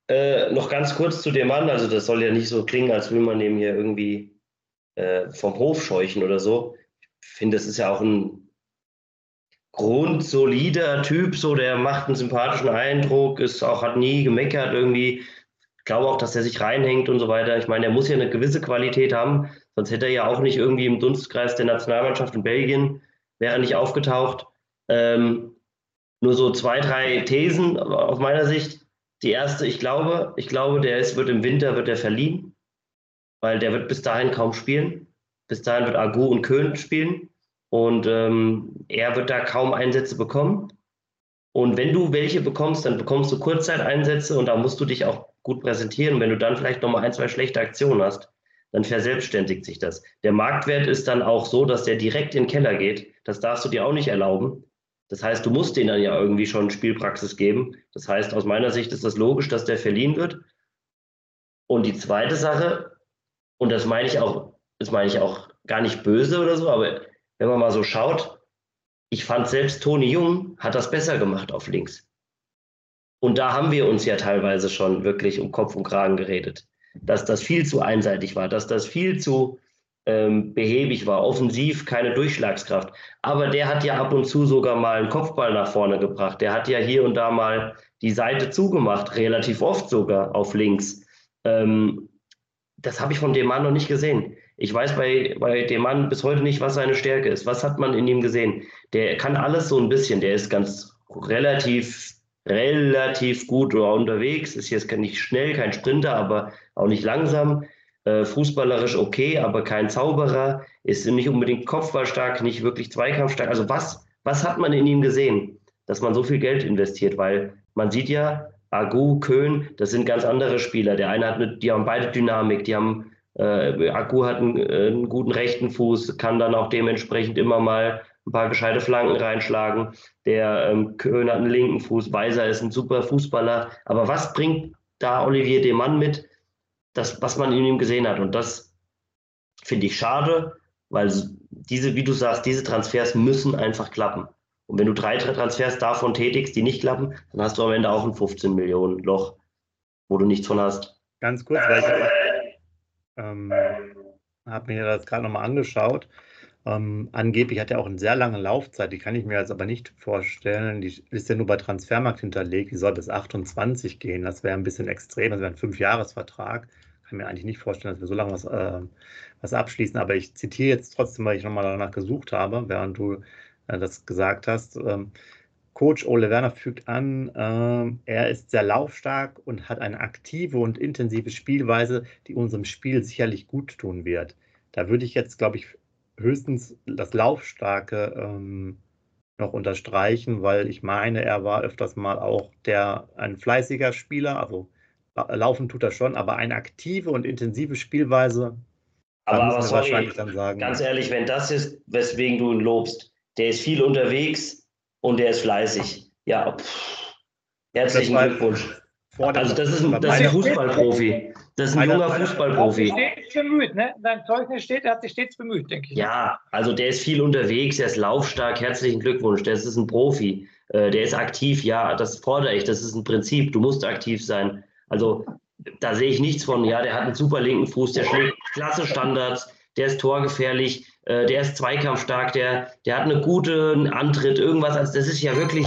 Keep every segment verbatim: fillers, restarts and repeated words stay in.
Äh, noch ganz kurz zu dem Mann, also das soll ja nicht so klingen, als will man dem hier irgendwie äh, vom Hof scheuchen oder so. Ich finde, das ist ja auch ein grundsolider Typ, so der macht einen sympathischen Eindruck, ist auch, hat nie gemeckert irgendwie. Ich glaube auch, dass er sich reinhängt und so weiter. Ich meine, er muss ja eine gewisse Qualität haben, sonst hätte er ja auch nicht irgendwie im Dunstkreis der Nationalmannschaft in Belgien, wäre er nicht aufgetaucht. Ähm, Nur so zwei, drei Thesen aus meiner Sicht. Die erste, ich glaube, ich glaube, der ist, wird im Winter wird er verliehen, weil der wird bis dahin kaum spielen. Bis dahin wird Agu und Köhn spielen und ähm, er wird da kaum Einsätze bekommen. Und wenn du welche bekommst, dann bekommst du Kurzzeiteinsätze und da musst du dich auch gut präsentieren. Und wenn du dann vielleicht nochmal ein, zwei schlechte Aktionen hast, dann verselbstständigt sich das. Der Marktwert ist dann auch so, dass der direkt in den Keller geht. Das darfst du dir auch nicht erlauben. Das heißt, du musst denen dann ja irgendwie schon Spielpraxis geben. Das heißt, aus meiner Sicht ist das logisch, dass der verliehen wird. Und die zweite Sache, und das meine ich auch, das meine ich auch gar nicht böse oder so, aber wenn man mal so schaut, ich fand selbst Toni Jung hat das besser gemacht auf links. Und da haben wir uns ja teilweise schon wirklich um Kopf und Kragen geredet, dass das viel zu einseitig war, dass das viel zu ähm, behäbig war, offensiv keine Durchschlagskraft. Aber der hat ja ab und zu sogar mal einen Kopfball nach vorne gebracht. Der hat ja hier und da mal die Seite zugemacht, relativ oft sogar auf links. Ähm, Das habe ich von dem Mann noch nicht gesehen. Ich weiß bei, bei dem Mann bis heute nicht, was seine Stärke ist. Was hat man in ihm gesehen? Der kann alles so ein bisschen. Der ist ganz relativ, relativ gut unterwegs. Ist jetzt nicht schnell, kein Sprinter, aber auch nicht langsam. Äh, fußballerisch okay, aber kein Zauberer. Ist nicht unbedingt kopfballstark, nicht wirklich zweikampfstark. Also was, was hat man in ihm gesehen, dass man so viel Geld investiert? Weil man sieht ja, Agu, Köhn, das sind ganz andere Spieler. Der eine hat eine, die haben beide Dynamik, die haben, äh, Agu hat einen, äh, einen guten rechten Fuß, kann dann auch dementsprechend immer mal ein paar gescheite Flanken reinschlagen. Der ähm, Köhn hat einen linken Fuß, Weiser ist ein super Fußballer. Aber was bringt da Olivier Demann mit, das, was man in ihm gesehen hat? Und das finde ich schade, weil diese, wie du sagst, diese Transfers müssen einfach klappen. Und wenn du drei Transfers davon tätigst, die nicht klappen, dann hast du am Ende auch ein fünfzehn Millionen Loch, wo du nichts von hast. Ganz kurz, weil ich habe ähm, hab mir das gerade nochmal angeschaut. Ähm, angeblich hat er auch eine sehr lange Laufzeit, die kann ich mir jetzt aber nicht vorstellen. Die ist ja nur bei Transfermarkt hinterlegt, die soll bis achtundzwanzig gehen. Das wäre ein bisschen extrem, das wäre ein Fünfjahresvertrag. Kann mir eigentlich nicht vorstellen, dass wir so lange was, äh, was abschließen. Aber ich zitiere jetzt trotzdem, weil ich nochmal danach gesucht habe, während du äh, das gesagt hast. Ähm, Coach Ole Werner fügt an, ähm, er ist sehr laufstark und hat eine aktive und intensive Spielweise, die unserem Spiel sicherlich gut tun wird. Da würde ich jetzt, glaube ich, höchstens das Laufstarke ähm, noch unterstreichen, weil ich meine, er war öfters mal auch der ein fleißiger Spieler, also laufen tut er schon, aber eine aktive und intensive Spielweise, da Aber, müssen aber wir wahrscheinlich sorry, dann sagen, ganz ehrlich, wenn das ist, weswegen du ihn lobst, der ist viel unterwegs und der ist fleißig. Ja, pff, das herzlichen war jetzt Glückwunsch. vor Also der, das ist bei ein, das ist ein meiner, Fußballprofi. Das ist ein meiner, junger meiner, Er hat sich Fußballprofi. stets bemüht, ne? Sein Zeugnis steht, er hat sich stets bemüht, denke ich. Ne? Ja, also der ist viel unterwegs, der ist laufstark, herzlichen Glückwunsch, das ist ein Profi, äh, der ist aktiv, ja, das fordere ich, das ist ein Prinzip, du musst aktiv sein. Also da sehe ich nichts von, ja, der hat einen super linken Fuß, der schlägt klasse Standards, der ist torgefährlich, äh, der ist zweikampfstark, der, der hat einen guten Antritt, irgendwas, also das ist ja wirklich,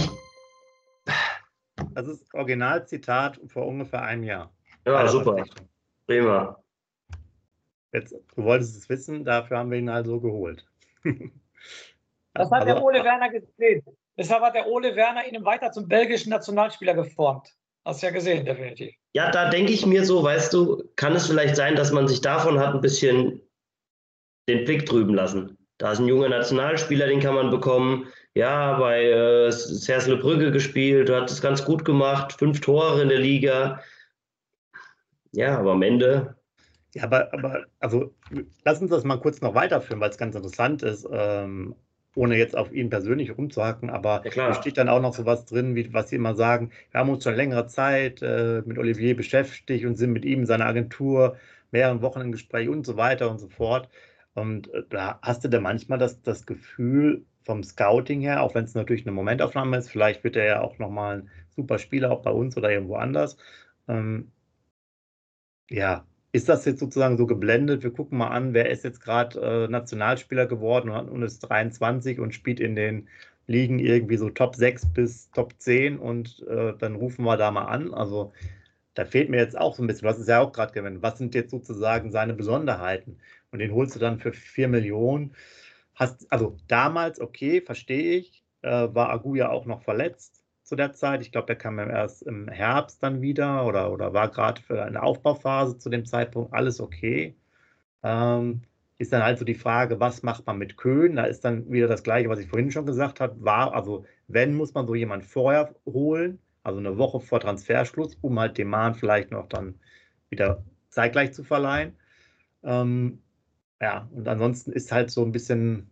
das ist Originalzitat vor ungefähr einem Jahr bei ja, der super, Verpflichtung. prima. Jetzt, du wolltest es wissen, dafür haben wir ihn also geholt. Das hat der Also, Ole Werner gesehen. Deshalb hat der Ole Werner ihn weiter zum belgischen Nationalspieler geformt. Hast du ja gesehen, definitiv. Ja, da denke ich mir so, weißt du, kann es vielleicht sein, dass man sich davon hat ein bisschen den Blick trüben lassen. Da ist ein junger Nationalspieler, den kann man bekommen. Ja, bei äh, Cercle Brügge gespielt, hat es ganz gut gemacht, fünf Tore in der Liga. Ja, aber am Ende. ja, aber, aber also lass uns das mal kurz noch weiterführen, weil es ganz interessant ist, ähm, ohne jetzt auf ihn persönlich rumzuhacken, aber Ja hier klar. steht dann auch noch so was drin, wie was Sie immer sagen, wir haben uns schon längere Zeit äh, mit Olivier beschäftigt und sind mit ihm, seiner Agentur, mehreren Wochen im Gespräch und so weiter und so fort. Und äh, da hast du dann manchmal das, das Gefühl vom Scouting her, auch wenn es natürlich eine Momentaufnahme ist, vielleicht wird er ja auch nochmal ein super Spieler, auch bei uns oder irgendwo anders. Ähm, ja, ist das jetzt sozusagen so geblendet? Wir gucken mal an, wer ist jetzt gerade äh, Nationalspieler geworden und, und ist dreiundzwanzig und spielt in den Ligen irgendwie so Top sechs bis Top zehn und äh, dann rufen wir da mal an. Also da fehlt mir jetzt auch so ein bisschen, du hast es ja auch gerade gewinnen. Was sind jetzt sozusagen seine Besonderheiten? Und den holst du dann für vier Millionen. Hast, also damals, okay, verstehe ich, äh, war Agu ja auch noch verletzt zu der Zeit. Ich glaube, der kam ja erst im Herbst dann wieder oder, oder war gerade für eine Aufbauphase zu dem Zeitpunkt. Alles okay. Ähm, ist dann halt so die Frage, was macht man mit Köhn? Da ist dann wieder das Gleiche, was ich vorhin schon gesagt habe. War, also, wenn, muss man so jemanden vorher holen, also eine Woche vor Transferschluss, um halt dem Mahn vielleicht noch dann wieder zeitgleich zu verleihen. Ähm, ja, und ansonsten ist halt so ein bisschen,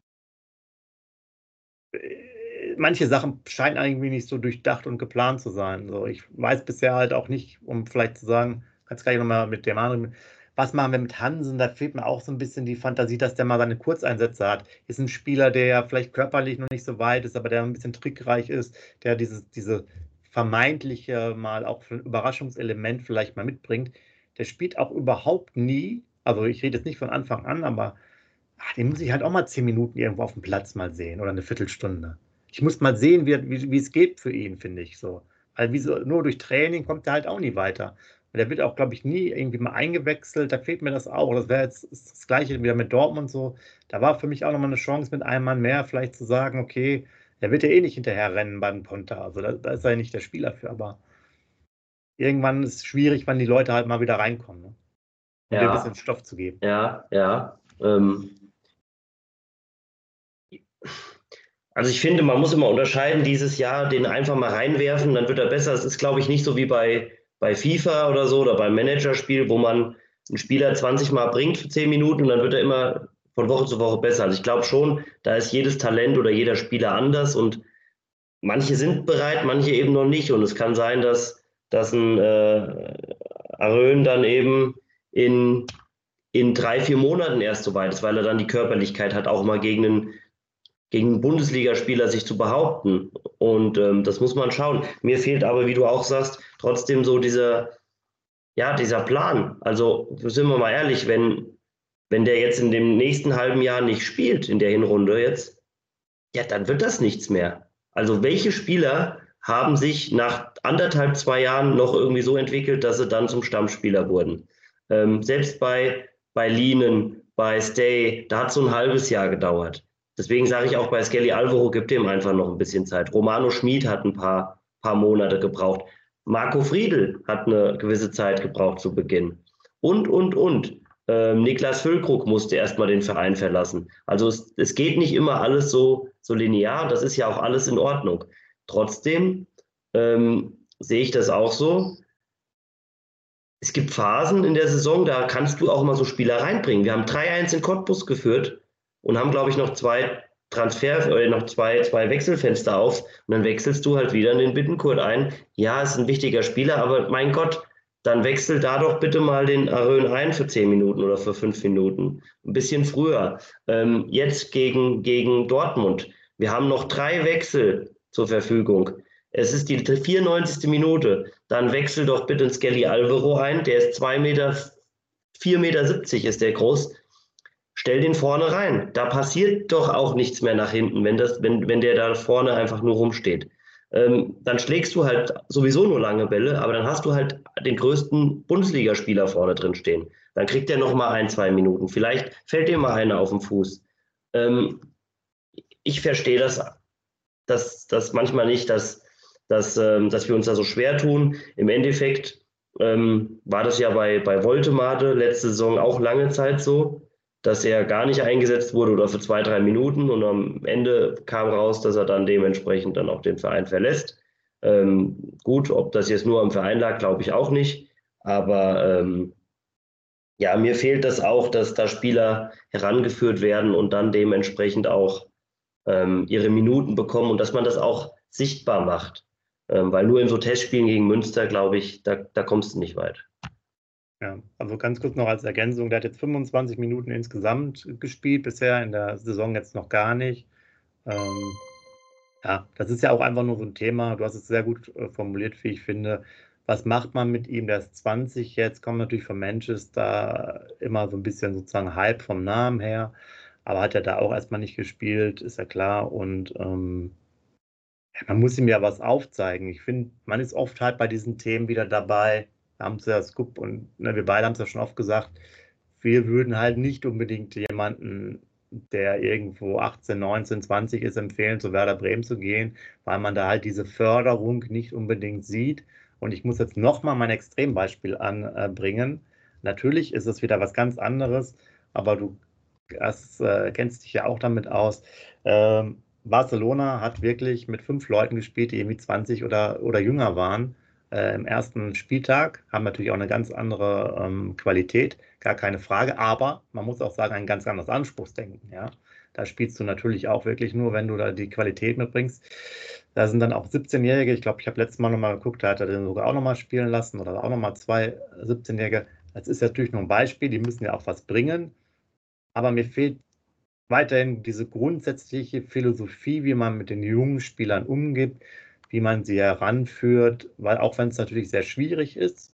äh, manche Sachen scheinen irgendwie nicht so durchdacht und geplant zu sein. So, ich weiß bisher halt auch nicht, um vielleicht zu sagen, kannst gleich nochmal mit dem anderen, was machen wir mit Hansen? Da fehlt mir auch so ein bisschen die Fantasie, dass der mal seine Kurzeinsätze hat. Ist ein Spieler, der ja vielleicht körperlich noch nicht so weit ist, aber der ein bisschen trickreich ist, der dieses, diese vermeintliche mal auch für ein Überraschungselement vielleicht mal mitbringt. Der spielt auch überhaupt nie, also ich rede jetzt nicht von Anfang an, aber ach, den muss ich halt auch mal zehn Minuten irgendwo auf dem Platz mal sehen oder eine Viertelstunde. Ich muss mal sehen, wie, wie, wie es geht für ihn, finde ich so. Weil wie so, nur durch Training kommt er halt auch nie weiter. Und der wird auch, glaube ich, nie irgendwie mal eingewechselt. Da fehlt mir das auch. Das wäre jetzt das Gleiche wieder mit Dortmund so. Da war für mich auch nochmal eine Chance, mit einem Mann mehr vielleicht zu sagen, okay, der wird ja eh nicht hinterher rennen beim Konter. Also da, da ist er ja nicht der Spieler für. Aber irgendwann ist es schwierig, wann die Leute halt mal wieder reinkommen, ne? Um dir ein bisschen Ja, Stoff zu geben. ja, ja. Ähm, also ich finde, man muss immer unterscheiden, dieses Jahr den einfach mal reinwerfen, dann wird er besser. Es ist, glaube ich, nicht so wie bei, bei FIFA oder so oder beim Managerspiel, wo man einen Spieler zwanzig Mal bringt für zehn Minuten und dann wird er immer von Woche zu Woche besser. Also ich glaube schon, da ist jedes Talent oder jeder Spieler anders und manche sind bereit, manche eben noch nicht. Und es kann sein, dass, dass ein äh, Arön dann eben in, in drei, vier Monaten erst so weit ist, weil er dann die Körperlichkeit hat, auch mal gegen einen, gegen einen Bundesligaspieler sich zu behaupten. Und ähm, das muss man schauen. Mir fehlt aber, wie du auch sagst, trotzdem so dieser, ja, dieser Plan. Also sind wir mal ehrlich, wenn, wenn der jetzt in dem nächsten halben Jahr nicht spielt, in der Hinrunde jetzt, ja, dann wird das nichts mehr. Also welche Spieler haben sich nach anderthalb, zwei Jahren noch irgendwie so entwickelt, dass sie dann zum Stammspieler wurden? Ähm, selbst bei, bei Lienen, bei Stay, da hat es so ein halbes Jahr gedauert. Deswegen sage ich auch bei Skelly Alvaro, gibt dem einfach noch ein bisschen Zeit. Romano Schmid hat ein paar, paar Monate gebraucht. Marco Friedl hat eine gewisse Zeit gebraucht zu Beginn. Und, und, und. Ähm, Niklas Füllkrug musste erstmal den Verein verlassen. Also es, es geht nicht immer alles so, so linear, das ist ja auch alles in Ordnung. Trotzdem ähm, sehe ich das auch so. Es gibt Phasen in der Saison, da kannst du auch mal so Spieler reinbringen. Wir haben drei eins in Cottbus geführt und haben, glaube ich, noch zwei Transfer, äh, noch zwei, zwei Wechselfenster auf. Und dann wechselst du halt wieder in den Bittencourt ein. Ja, ist ein wichtiger Spieler, aber mein Gott, dann wechsel da doch bitte mal den Arön ein für zehn Minuten oder für fünf Minuten. Ein bisschen früher. Ähm, jetzt gegen, gegen Dortmund. Wir haben noch drei Wechsel zur Verfügung. Es ist die vierundneunzigste Minute. Dann wechsel doch bitte in Skelly Alvaro ein. Der ist zwei Meter, vier Meter siebzig ist der groß. Stell den vorne rein. Da passiert doch auch nichts mehr nach hinten, wenn, das, wenn, wenn der da vorne einfach nur rumsteht. Ähm, dann schlägst du halt sowieso nur lange Bälle, aber dann hast du halt den größten Bundesligaspieler vorne drin stehen. Dann kriegt er noch mal ein, zwei Minuten. Vielleicht fällt dir mal einer auf den Fuß. Ähm, ich verstehe das, das, das manchmal nicht, dass, dass, ähm, dass wir uns da so schwer tun. Im Endeffekt ähm, war das ja bei, bei Woltemade letzte Saison auch lange Zeit so, dass er gar nicht eingesetzt wurde oder für zwei, drei Minuten und am Ende kam raus, dass er dann dementsprechend dann auch den Verein verlässt. Ähm, gut, ob das jetzt nur am Verein lag, glaube ich auch nicht. Aber ähm, ja, mir fehlt das auch, dass da Spieler herangeführt werden und dann dementsprechend auch ähm, ihre Minuten bekommen und dass man das auch sichtbar macht. Ähm, weil nur in so Testspielen gegen Münster, glaube ich, da, da kommst du nicht weit. Ja, also ganz kurz noch als Ergänzung, der hat jetzt fünfundzwanzig Minuten insgesamt gespielt, bisher in der Saison jetzt noch gar nicht. Ähm, ja, das ist ja auch einfach nur so ein Thema, du hast es sehr gut äh, formuliert, wie ich finde, was macht man mit ihm? Der ist zwanzig jetzt, kommt natürlich von Manchester, immer so ein bisschen sozusagen Hype vom Namen her, aber hat er da auch erstmal nicht gespielt, ist ja klar. Und ähm, ja, man muss ihm ja was aufzeigen. Ich finde, man ist oft halt bei diesen Themen wieder dabei. Wir haben es ja, Scoop und ne, wir beide haben es ja schon oft gesagt, wir würden halt nicht unbedingt jemanden, der irgendwo achtzehn, neunzehn, zwanzig ist, empfehlen, zu Werder Bremen zu gehen, weil man da halt diese Förderung nicht unbedingt sieht. Und ich muss jetzt nochmal mein Extrembeispiel anbringen. Natürlich ist es wieder was ganz anderes, aber du hast, äh, kennst dich ja auch damit aus. Ähm, Barcelona hat wirklich mit fünf Leuten gespielt, die irgendwie zwanzig oder, oder jünger waren. Äh, Im ersten Spieltag haben natürlich auch eine ganz andere ähm, Qualität, gar keine Frage. Aber man muss auch sagen, ein ganz anderes Anspruchsdenken. Ja? Da spielst du natürlich auch wirklich nur, wenn du da die Qualität mitbringst. Da sind dann auch siebzehnjährige, ich glaube, ich habe letztes Mal nochmal geguckt, da hat er den sogar auch nochmal spielen lassen oder auch nochmal zwei siebzehnjährige. Das ist natürlich nur ein Beispiel, die müssen ja auch was bringen. Aber mir fehlt weiterhin diese grundsätzliche Philosophie, wie man mit den jungen Spielern umgeht, wie man sie heranführt, weil auch wenn es natürlich sehr schwierig ist,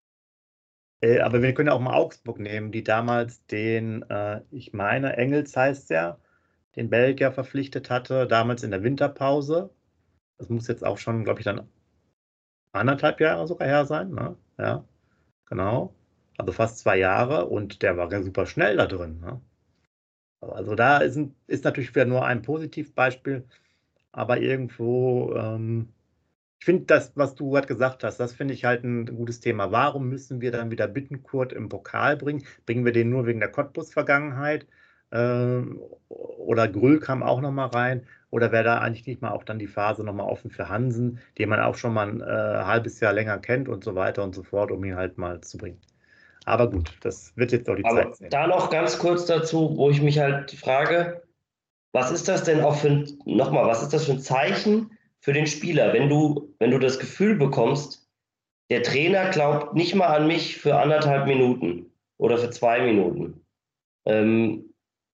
äh, aber wir können ja auch mal Augsburg nehmen, die damals den, äh, ich meine, Engels heißt der, den Belgier verpflichtet hatte, damals in der Winterpause. Das muss jetzt auch schon, glaube ich, dann anderthalb Jahre sogar her sein, ne? Ja, genau. Also fast zwei Jahre und der war ja super schnell da drin, ne? Also da ist, ein, ist natürlich wieder nur ein Positivbeispiel, aber irgendwo, ähm, ich finde das, was du gerade gesagt hast, das finde ich halt ein gutes Thema. Warum müssen wir dann wieder Bittencourt im Pokal bringen? Bringen wir den nur wegen der Cottbus-Vergangenheit? Ähm, oder Grüll kam auch nochmal rein? Oder wäre da eigentlich nicht mal auch dann die Phase nochmal offen für Hansen, den man auch schon mal ein äh, halbes Jahr länger kennt und so weiter und so fort, um ihn halt mal zu bringen? Aber gut, das wird jetzt auch die Aber Zeit sehen. da noch ganz kurz dazu, wo ich mich halt frage, was ist das denn auch für ein, nochmal, was ist das für ein Zeichen für den Spieler, wenn du, wenn du das Gefühl bekommst, der Trainer glaubt nicht mal an mich für anderthalb Minuten oder für zwei Minuten. Ähm,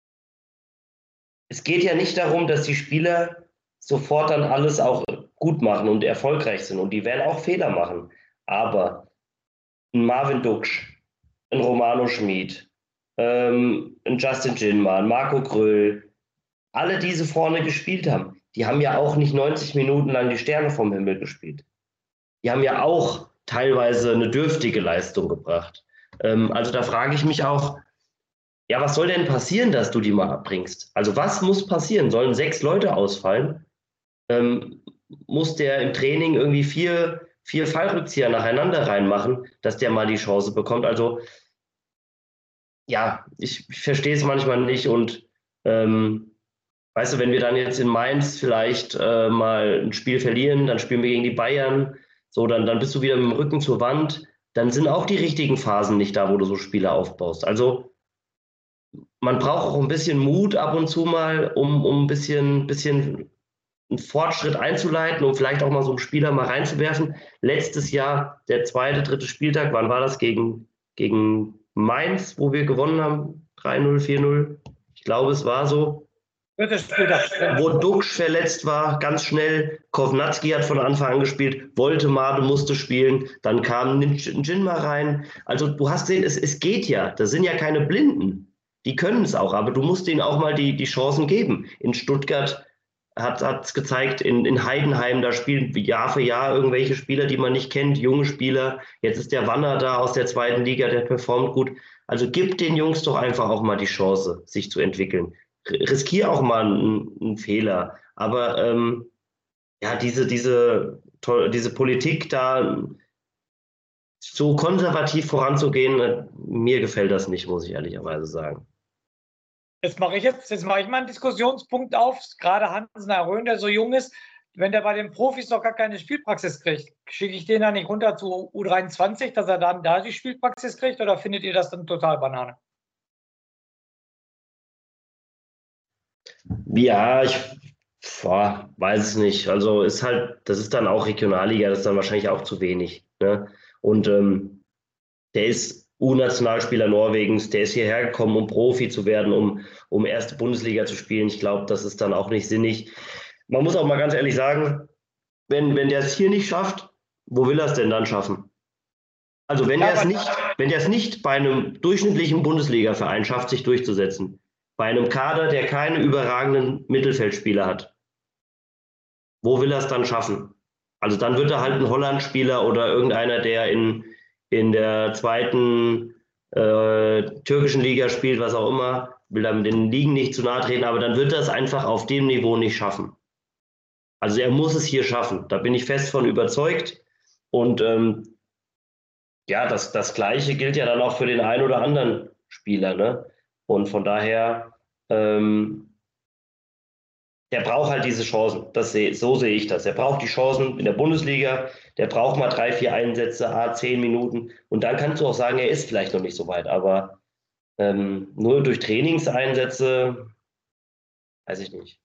es geht ja nicht darum, dass die Spieler sofort dann alles auch gut machen und erfolgreich sind und die werden auch Fehler machen. Aber ein Marvin Duksch, ein Romano Schmid, ähm, ein Justin Jinma, ein Marco Gröll, alle diese vorne gespielt haben, die haben ja auch nicht neunzig Minuten lang die Sterne vom Himmel gespielt. Die haben ja auch teilweise eine dürftige Leistung gebracht. Ähm, also da frage ich mich auch, ja, was soll denn passieren, dass du die mal abbringst? Also was muss passieren? Sollen sechs Leute ausfallen? Ähm, muss der im Training irgendwie vier, vier Fallrückzieher nacheinander reinmachen, dass der mal die Chance bekommt? Also ja, ich, ich verstehe es manchmal nicht und ähm, weißt du, wenn wir dann jetzt in Mainz vielleicht äh, mal ein Spiel verlieren, dann spielen wir gegen die Bayern, so, dann, dann bist du wieder mit dem Rücken zur Wand, dann sind auch die richtigen Phasen nicht da, wo du so Spiele aufbaust. Also man braucht auch ein bisschen Mut ab und zu mal, um, um ein bisschen, bisschen einen Fortschritt einzuleiten, um vielleicht auch mal so einen Spieler mal reinzuwerfen. Letztes Jahr, der zweite, dritte Spieltag, wann war das? Gegen, gegen Mainz, wo wir gewonnen haben, drei null, vier null. Ich glaube, es war so. Wo Duksch verletzt war, ganz schnell. Kovnatski hat von Anfang an gespielt, wollte Made, musste spielen. Dann kam Jinma rein. Also du hast gesehen, es, es geht ja. Das sind ja keine Blinden. Die können es auch, aber du musst ihnen auch mal die, die Chancen geben. In Stuttgart hat es gezeigt, in, in Heidenheim, da spielen Jahr für Jahr irgendwelche Spieler, die man nicht kennt, junge Spieler. Jetzt ist der Wanner da aus der zweiten Liga, der performt gut. Also gib den Jungs doch einfach auch mal die Chance, sich zu entwickeln. Riskier auch mal einen, einen Fehler. Aber ähm, ja, diese, diese, diese Politik da so konservativ voranzugehen, mir gefällt das nicht, muss ich ehrlicherweise sagen. Jetzt mache ich jetzt, jetzt mache ich mal einen Diskussionspunkt auf, gerade Hansen Arön, der so jung ist, wenn der bei den Profis doch gar keine Spielpraxis kriegt, schicke ich den dann nicht runter zu U dreiundzwanzig, dass er dann da die Spielpraxis kriegt, oder findet ihr das dann total Banane? Ja, ich boah, weiß es nicht. Also ist halt, das ist dann auch Regionalliga, das ist dann wahrscheinlich auch zu wenig. Ne? Und ähm, der ist U-Nationalspieler Norwegens, der ist hierher gekommen, um Profi zu werden, um, um erste Bundesliga zu spielen. Ich glaube, das ist dann auch nicht sinnig. Man muss auch mal ganz ehrlich sagen, wenn, wenn der es hier nicht schafft, wo will er es denn dann schaffen? Also wenn Ja, er es aber- nicht, wenn er es nicht bei einem durchschnittlichen Bundesliga-Verein schafft, sich durchzusetzen, bei einem Kader, der keine überragenden Mittelfeldspieler hat, wo will er es dann schaffen? Also dann wird er halt ein Holland-Spieler oder irgendeiner, der in, in der zweiten äh, türkischen Liga spielt, was auch immer, will dann den Ligen nicht zu nahe treten, aber dann wird er es einfach auf dem Niveau nicht schaffen. Also er muss es hier schaffen, da bin ich fest von überzeugt. Und ähm, ja, das, das Gleiche gilt ja dann auch für den einen oder anderen Spieler. Ne? Und von daher, ähm, der braucht halt diese Chancen. Das seh, so sehe ich das. Er braucht die Chancen in der Bundesliga, der braucht mal drei, vier Einsätze, ah, zehn Minuten. Und dann kannst du auch sagen, er ist vielleicht noch nicht so weit. Aber ähm, nur durch Trainingseinsätze, weiß ich nicht.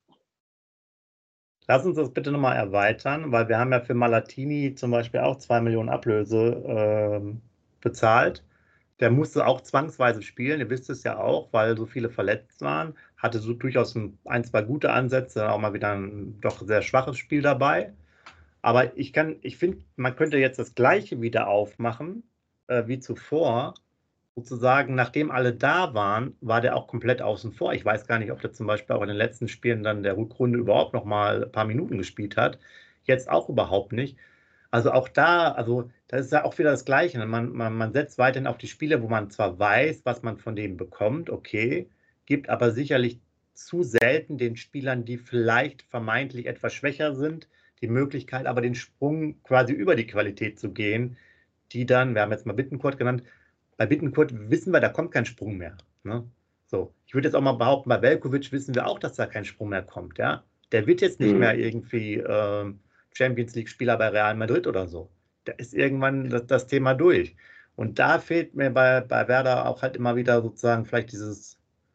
Lass uns das bitte nochmal erweitern, weil wir haben ja für Malatini zum Beispiel auch zwei Millionen Ablöse ähm, bezahlt. Der musste auch zwangsweise spielen, ihr wisst es ja auch, weil so viele verletzt waren. Hatte so durchaus ein, ein zwei gute Ansätze, dann auch mal wieder ein doch sehr schwaches Spiel dabei. Aber ich kann, ich finde, man könnte jetzt das Gleiche wieder aufmachen äh, wie zuvor. Sozusagen, nachdem alle da waren, war der auch komplett außen vor. Ich weiß gar nicht, ob der zum Beispiel auch in den letzten Spielen dann der Rückrunde überhaupt noch mal ein paar Minuten gespielt hat. Jetzt auch überhaupt nicht. Also auch da, also das ist ja auch wieder das Gleiche. Man, man, man setzt weiterhin auf die Spiele, wo man zwar weiß, was man von denen bekommt, okay, gibt aber sicherlich zu selten den Spielern, die vielleicht vermeintlich etwas schwächer sind, die Möglichkeit, aber den Sprung quasi über die Qualität zu gehen, die dann, wir haben jetzt mal Bittencourt genannt, bei Bittencourt wissen wir, da kommt kein Sprung mehr. Ne? So, ich würde jetzt auch mal behaupten, bei Veljković wissen wir auch, dass da kein Sprung mehr kommt. Ja? Der wird jetzt nicht Mhm. mehr irgendwie äh, Champions League-Spieler bei Real Madrid oder so. Da ist irgendwann das, das Thema durch. Und da fehlt mir bei, bei Werder auch halt immer wieder sozusagen vielleicht dieses,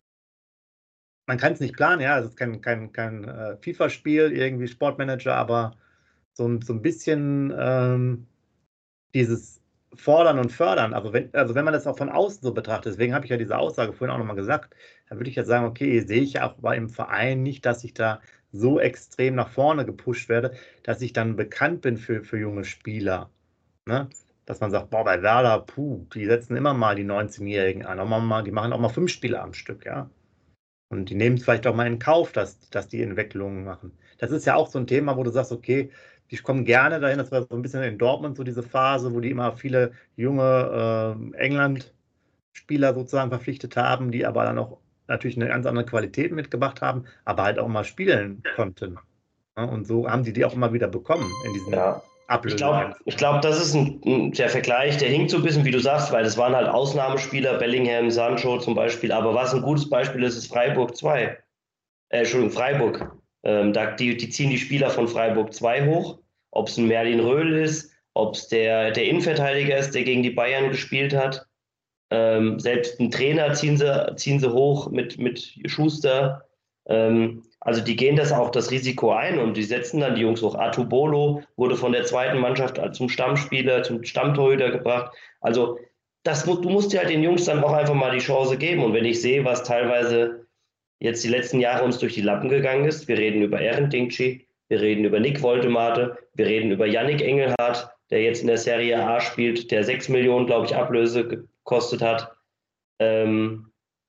man kann es nicht planen, ja, es ist kein, kein, kein äh, FIFA-Spiel, irgendwie Sportmanager, aber so, ein- so ein bisschen ähm, dieses Fordern und Fördern, also wenn, also wenn man das auch von außen so betrachtet, deswegen habe ich ja diese Aussage vorhin auch nochmal gesagt, dann würde ich ja sagen, okay, sehe ich ja auch bei im Verein nicht, dass ich da so extrem nach vorne gepusht werde, dass ich dann bekannt bin für, für junge Spieler. Ne? Dass man sagt, boah, bei Werder, puh, die setzen immer mal die neunzehnjährigen an, auch mal, die machen auch mal fünf Spiele am Stück, ja. Und die nehmen es vielleicht auch mal in Kauf, dass, dass die Entwicklungen machen. Das ist ja auch so ein Thema, wo du sagst, okay, ich komme gerne dahin. Das war so ein bisschen in Dortmund so diese Phase, wo die immer viele junge äh, England-Spieler sozusagen verpflichtet haben, die aber dann auch natürlich eine ganz andere Qualität mitgebracht haben, aber halt auch mal spielen konnten. Ja, und so haben die die auch immer wieder bekommen in diesen Ja. Ich glaube, Ablösefenstern. ich glaub, das ist ein, ein, der Vergleich, der hinkt so ein bisschen, wie du sagst, weil das waren halt Ausnahmespieler, Bellingham, Sancho zum Beispiel. Aber was ein gutes Beispiel ist, ist Freiburg zwei. Äh, Entschuldigung, Freiburg. Ähm, da, die, die ziehen die Spieler von Freiburg zwei hoch. Ob es ein Merlin Röhl ist, ob es der, der Innenverteidiger ist, der gegen die Bayern gespielt hat. Ähm, selbst einen Trainer ziehen sie, ziehen sie hoch mit, mit Schuster. Ähm, also die gehen das auch das Risiko ein und die setzen dann die Jungs hoch. Artubolo wurde von der zweiten Mannschaft zum Stammspieler, zum Stammtorhüter gebracht. Also das, du musst dir halt den Jungs dann auch einfach mal die Chance geben. Und wenn ich sehe, was teilweise jetzt die letzten Jahre uns durch die Lappen gegangen ist, wir reden über Eren Dinkci, wir reden über Nick Woltemate, wir reden über Yannick Engelhardt, der jetzt in der Serie A spielt, der sechs Millionen, glaube ich, Ablöse gekostet hat. Ähm,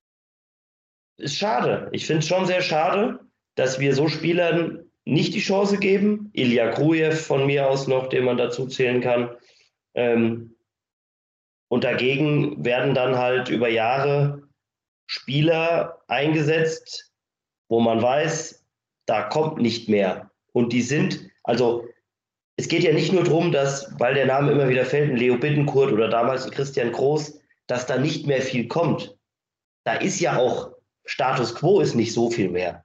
ist schade. Ich finde es schon sehr schade, dass wir so Spielern nicht die Chance geben. Ilya Grujew von mir aus noch, den man dazu zählen kann. Ähm, und dagegen werden dann halt über Jahre Spieler eingesetzt, wo man weiß, da kommt nicht mehr. Und die sind, also es geht ja nicht nur darum, dass, weil der Name immer wieder fällt, ein Leo Bittencourt oder damals ein Christian Groß, dass da nicht mehr viel kommt. Da ist ja auch Status Quo ist nicht so viel mehr.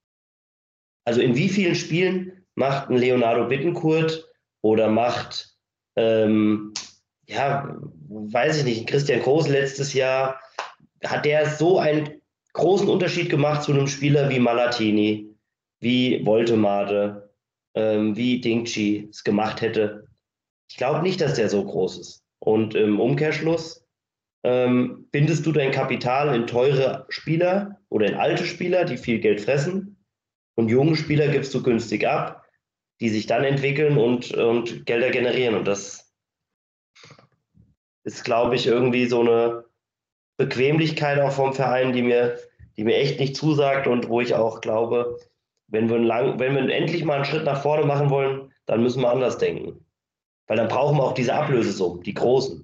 Also in wie vielen Spielen macht ein Leonardo Bittencourt oder macht, ähm, ja, weiß ich nicht, ein Christian Groß letztes Jahr, hat der so einen großen Unterschied gemacht zu einem Spieler wie Malatini, wie Woltemade, ähm, wie Dinkci es gemacht hätte. Ich glaube nicht, dass der so groß ist. Und im Umkehrschluss ähm, bindest du dein Kapital in teure Spieler oder in alte Spieler, die viel Geld fressen, und junge Spieler gibst du günstig ab. die sich dann entwickeln und, und Gelder generieren. Und das ist, glaube ich, irgendwie so eine Bequemlichkeit auch vom Verein, die mir, die mir echt nicht zusagt und wo ich auch glaube, wenn wir, lang, wenn wir endlich mal einen Schritt nach vorne machen wollen, dann müssen wir anders denken. Weil dann brauchen wir auch diese Ablösesummen, die großen.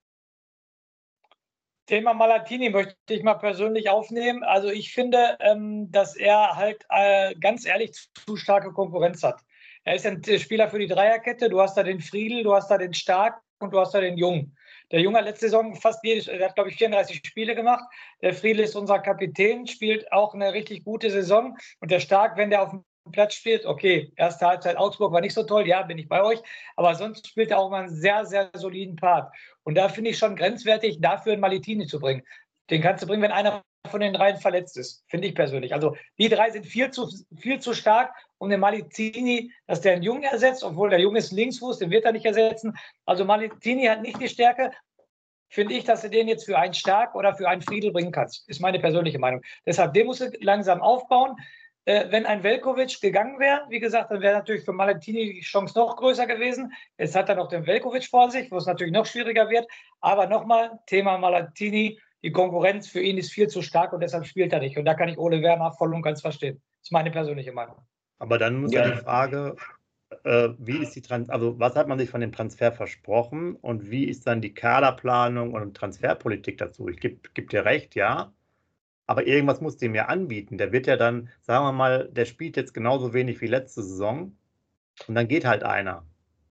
Thema Malatini möchte ich mal persönlich aufnehmen. Also ich finde, ähm, dass er halt äh, ganz ehrlich zu starke Konkurrenz hat. Er ist ein Spieler für die Dreierkette. Du hast da den Friedl, du hast da den Stark und du hast da den Jung. Der Junge hat letzte Saison fast jedes, er hat glaube ich vierunddreißig Spiele gemacht. Der Friedl ist unser Kapitän, spielt auch eine richtig gute Saison. Und der Stark, wenn der auf dem Platz spielt, okay, erste Halbzeit Augsburg war nicht so toll, ja, bin ich bei euch. Aber sonst spielt er auch mal einen sehr, sehr soliden Part. Und da finde ich schon grenzwertig, dafür einen Malatini zu bringen. Den kannst du bringen, wenn einer von den dreien verletzt ist, finde ich persönlich. Also die drei sind viel zu, viel zu stark, um den Malatini, dass der einen Jungen ersetzt, obwohl der Junge ist Linksfuß, den wird er nicht ersetzen. Also Malatini hat nicht die Stärke, finde ich, dass du den jetzt für einen Stark oder für einen Friedl bringen kannst. Ist meine persönliche Meinung. Deshalb, den musst du langsam aufbauen. Äh, wenn ein Veljković gegangen wäre, wie gesagt, dann wäre natürlich für Malatini die Chance noch größer gewesen. Jetzt hat er noch den Veljković vor sich, wo es natürlich noch schwieriger wird. Aber nochmal, Thema Malatini, die Konkurrenz für ihn ist viel zu stark und deshalb spielt er nicht. Und da kann ich Ole Werner voll und ganz verstehen. Das ist meine persönliche Meinung. Aber dann muss ja die Frage, äh, wie ist die Trans also was hat man sich von dem Transfer versprochen und wie ist dann die Kaderplanung und Transferpolitik dazu? Ich gebe geb dir recht, ja. Aber irgendwas muss dem ja anbieten. Der wird ja dann, sagen wir mal, der spielt jetzt genauso wenig wie letzte Saison und dann geht halt einer.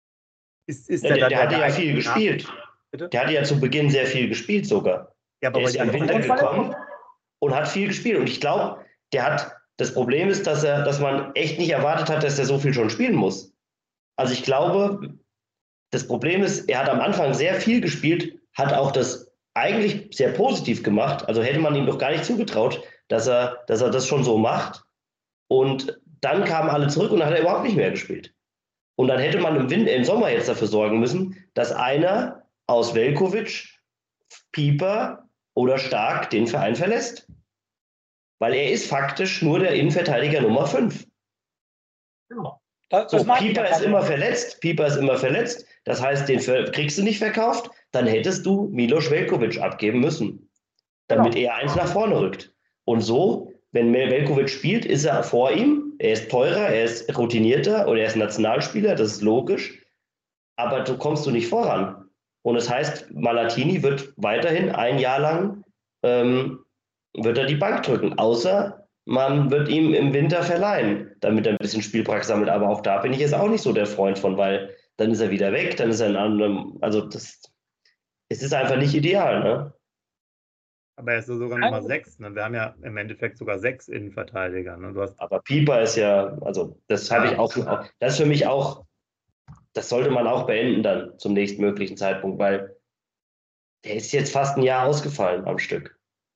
Ist, ist ja, der, der, der, der hatte ja viel gespielt. Bitte? Der hatte ja zu Beginn sehr viel gespielt sogar. Ja, aber der ist im Winter gekommen und hat viel gespielt. Und ich glaube, der hat, das Problem ist, dass er, dass man echt nicht erwartet hat, dass er so viel schon spielen muss. Also ich glaube, das Problem ist, er hat am Anfang sehr viel gespielt, hat auch das eigentlich sehr positiv gemacht. Also hätte man ihm doch gar nicht zugetraut, dass er, dass er das schon so macht. Und dann kamen alle zurück und dann hat er überhaupt nicht mehr gespielt. Und dann hätte man im, Winter, im Sommer jetzt dafür sorgen müssen, dass einer aus Veljković, Pieper oder Stark den Verein verlässt. Weil er ist faktisch nur der Innenverteidiger Nummer fünf. Genau. Das, das so, Pieper ist immer verletzt. Pieper ist immer verletzt. Das heißt, den kriegst du nicht verkauft. Dann hättest du Milos Veljković abgeben müssen, damit genau. er eins nach vorne rückt. Und so, wenn Veljković spielt, ist er vor ihm. Er ist teurer, er ist routinierter oder er ist Nationalspieler, das ist logisch. Aber du kommst du nicht voran. Und das heißt, Malatini wird weiterhin ein Jahr lang ähm, wird er die Bank drücken, außer man wird ihm im Winter verleihen, damit er ein bisschen Spielpraxis sammelt. Aber auch da bin ich jetzt auch nicht so der Freund von, weil dann ist er wieder weg, dann ist er in anderem, also das, es ist einfach nicht ideal, ne? Aber er ist sogar Nummer sechs, ne? Wir haben ja im Endeffekt sogar sechs Innenverteidiger. Ne? Du hast aber Pieper ist ja, also das habe ich auch, das ist für mich auch, das sollte man auch beenden dann zum nächstmöglichen Zeitpunkt, weil der ist jetzt fast ein Jahr ausgefallen am Stück.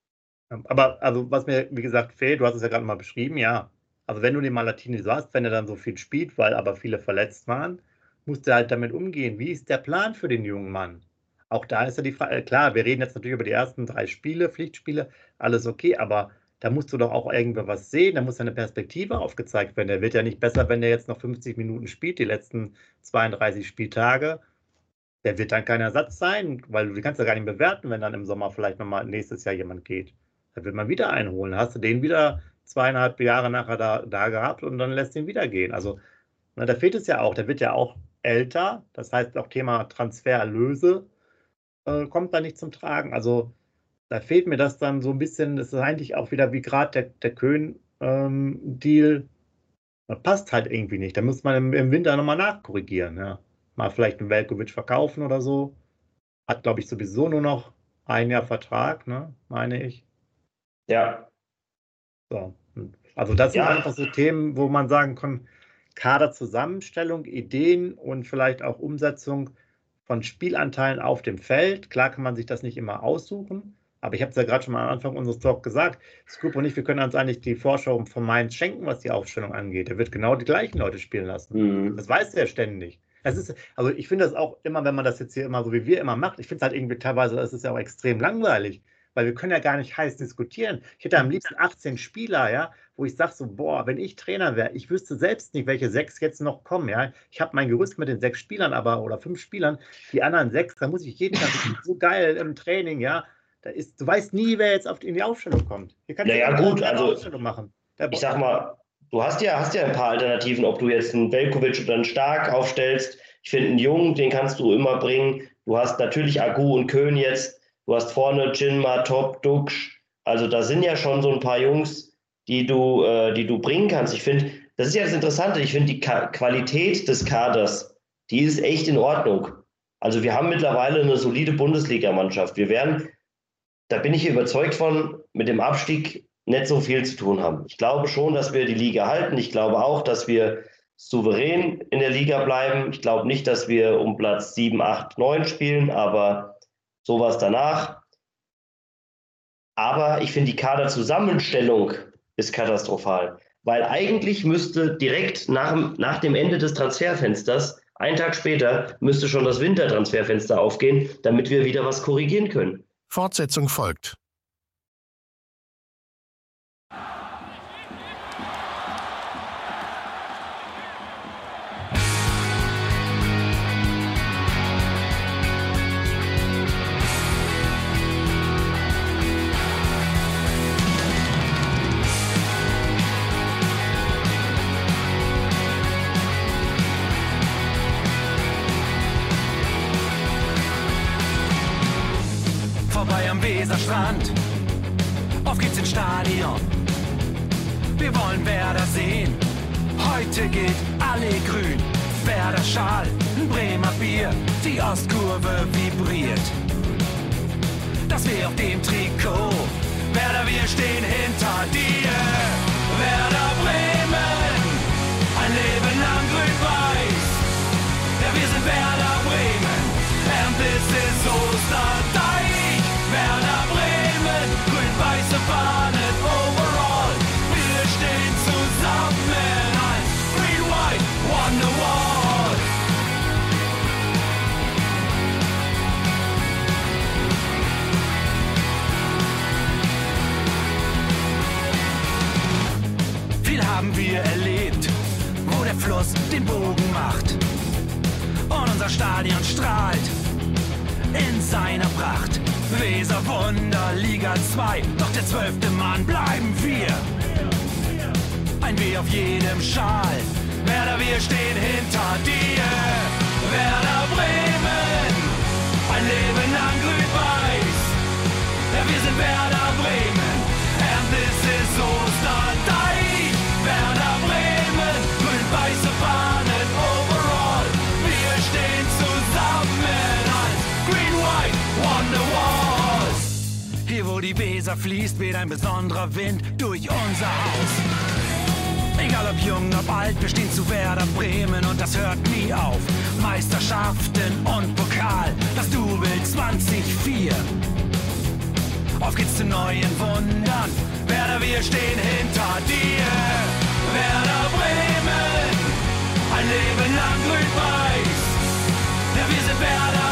Aber also was mir, wie gesagt, fehlt, du hast es ja gerade mal beschrieben, ja. Also wenn du den Malatini so hast, wenn er dann so viel spielt, weil aber viele verletzt waren, musst du halt damit umgehen. Wie ist der Plan für den jungen Mann? Auch da ist ja die Frage, klar, wir reden jetzt natürlich über die ersten drei Spiele, Pflichtspiele, alles okay, aber da musst du doch auch irgendwie was sehen, da muss eine Perspektive aufgezeigt werden. Der wird ja nicht besser, wenn der jetzt noch fünfzig Minuten spielt, die letzten zweiunddreißig Spieltage. Der wird dann kein Ersatz sein, weil du kannst ja gar nicht bewerten, wenn dann im Sommer vielleicht nochmal nächstes Jahr jemand geht. Da wird man wieder einholen. Hast du den wieder zweieinhalb Jahre nachher da, da gehabt und dann lässt ihn wieder gehen. Also na, da fehlt es ja auch. Der wird ja auch älter. Das heißt, auch Thema Transfererlöse äh, kommt da nicht zum Tragen. Also da fehlt mir das dann so ein bisschen. Das ist eigentlich auch wieder wie gerade der, der Köhn-Deal. Ähm, das passt halt irgendwie nicht. Da muss man im, im Winter nochmal nachkorrigieren. Ja. Mal vielleicht einen Veljković verkaufen oder so. Hat, glaube ich, sowieso nur noch ein Jahr Vertrag, ne? Meine ich. Ja. So. Also das sind ja einfach so Themen, wo man sagen kann, Kaderzusammenstellung, Ideen und vielleicht auch Umsetzung von Spielanteilen auf dem Feld. Klar kann man sich das nicht immer aussuchen, aber ich habe es ja gerade schon mal am Anfang unseres Talks gesagt, Scoop und ich, wir können uns eigentlich die Vorschau von Mainz schenken, was die Aufstellung angeht. Er wird genau die gleichen Leute spielen lassen. Mhm. Das weiß er ständig. Es ist, also ich finde das auch immer, wenn man das jetzt hier immer so wie wir immer macht, ich finde es halt irgendwie teilweise, es ist ja auch extrem langweilig. weil wir können ja gar nicht heiß diskutieren. Ich hätte am liebsten achtzehn Spieler, ja, wo ich sage so, boah, wenn ich Trainer wäre, ich wüsste selbst nicht, welche sechs jetzt noch kommen, ja. Ich habe mein Gerüst mit den sechs Spielern aber oder fünf Spielern, die anderen sechs, da muss ich jeden Tag so geil im Training, ja. Da ist, du weißt nie, wer jetzt auf, in die Aufstellung kommt. Hier kannst naja, du gut, eine also Aufstellung machen. Ich sag mal, du hast ja, hast ja ein paar Alternativen, ob du jetzt einen Veljković oder einen Stark aufstellst. Ich finde einen Jungen, den kannst du immer bringen. Du hast natürlich Agu und Köhn jetzt. Du hast vorne Jinma, Top, Duksch. Also da sind ja schon so ein paar Jungs, die du, äh, die du bringen kannst. Ich finde, das ist ja das Interessante. Ich finde die Ka- Qualität des Kaders, die ist echt in Ordnung. Also wir haben mittlerweile eine solide Bundesligamannschaft. Wir werden, da bin ich überzeugt von, mit dem Abstieg nicht so viel zu tun haben. Ich glaube schon, dass wir die Liga halten. Ich glaube auch, dass wir souverän in der Liga bleiben. Ich glaube nicht, dass wir um Platz sieben, acht, neun spielen, aber sowas danach. Aber ich finde, die Kaderzusammenstellung ist katastrophal, weil eigentlich müsste direkt nach, nach dem Ende des Transferfensters, einen Tag später, müsste schon das Wintertransferfenster aufgehen, damit wir wieder was korrigieren können. Fortsetzung folgt. Vorbei am Weserstrand, auf geht's ins Stadion. Wir wollen Werder sehen, heute gilt alle grün. Werder Schal, ein Bremer Bier, die Ostkurve vibriert. Das weh auf dem Trikot, Werder, wir stehen hinter dir. Werder Bremen, ein Leben lang grün-weiß. Ja, wir sind Werder Bremen, and this is Osterdeich. Werder Bremen, grün-weiße Fahnen overall. Wir stehen zusammen als Green White Wonderwall. Viel haben wir erlebt, wo der Fluss den Bogen macht. Und unser Stadion strahlt in seiner Pracht. Weser Wunder, Liga zwei, doch der zwölfte Mann bleiben wir. Ein W auf jedem Schal, Werder, wir stehen hinter dir. Werder Bremen, ein Leben lang grün-weiß. Ja, wir sind Werder Bremen, and this is Osterdeich. Werder Bremen, grün-weiße Fahnen overall. Wir stehen zusammen als Green-White Wonderwall. Hier, wo die Weser fließt, weht ein besonderer Wind durch unser Haus. Egal ob jung, ob alt, wir stehen zu Werder Bremen und das hört nie auf. Meisterschaften und Pokal, das Double zwanzig vier. Auf geht's zu neuen Wundern, Werder, wir stehen hinter dir. Werder Bremen, ein Leben lang grün-weiß. Ja, wir sind Werder